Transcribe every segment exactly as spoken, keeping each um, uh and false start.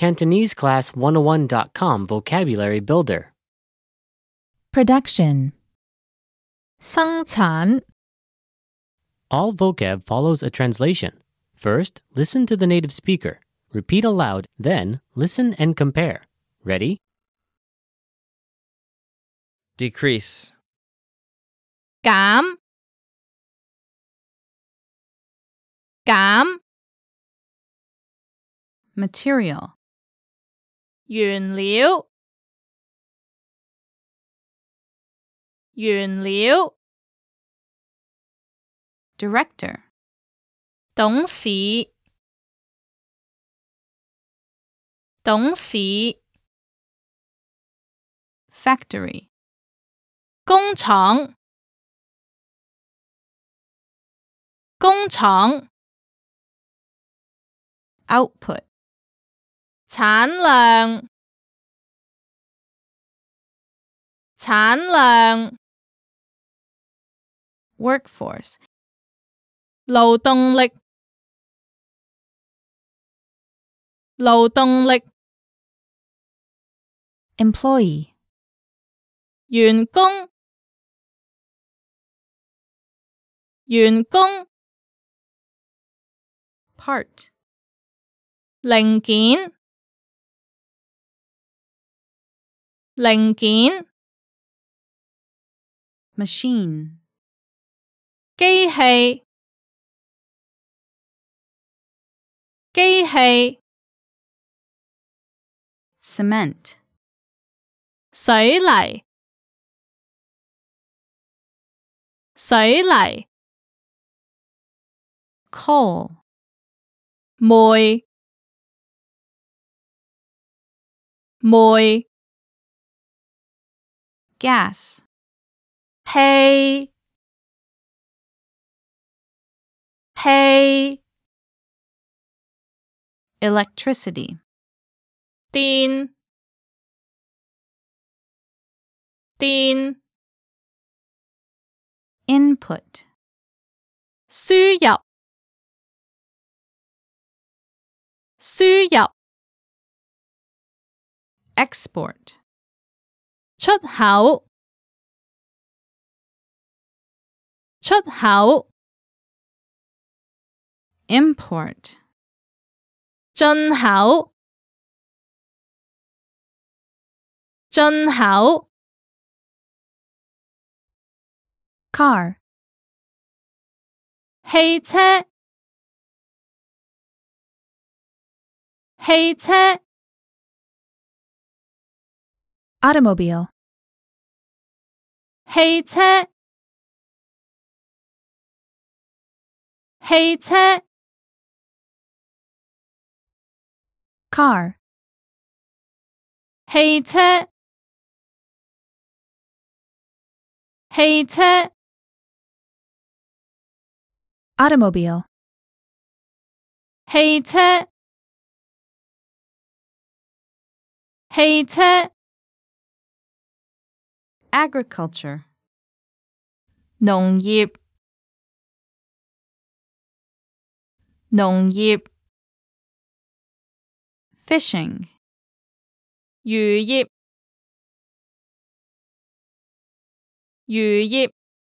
Cantonese Class one oh one dot com Vocabulary Builder. Production 生產 All vocab follows a translation. First, listen to the native speaker. Repeat aloud, then listen and compare. Ready? Decrease, 減減 Material 原料原料 Director 董事董事 Factory 工廠工廠 Output 產量產量 Workforce 勞動力勞動力 Employee 員工員工 Part 零件零件 Machine 機器機器 Cement 水泥水泥 Coal 煤煤 Gas 氣氣 Electricity 電電 Input 輸入輸入 Export 出口出口 Import 進口進口 Car 汽車汽車 Automobile 汽車汽車 Car 汽車汽車 Automobile 汽車汽車 Agriculture 農業農業 Fishing 漁業漁業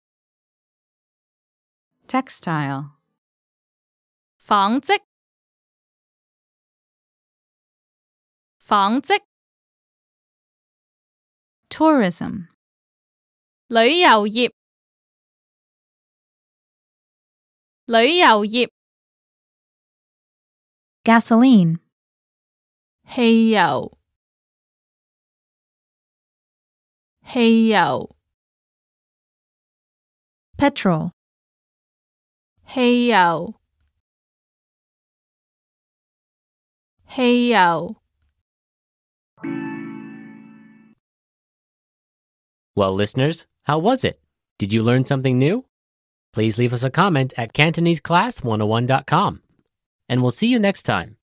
Textile 紡織紡織 Tourism 旅遊業旅遊業 Gasoline 汽油汽油 Petrol 汽油汽油 Well, listeners, how was it? Did you learn something new? Please leave us a comment at Cantonese Class one oh one dot com. And we'll see you next time.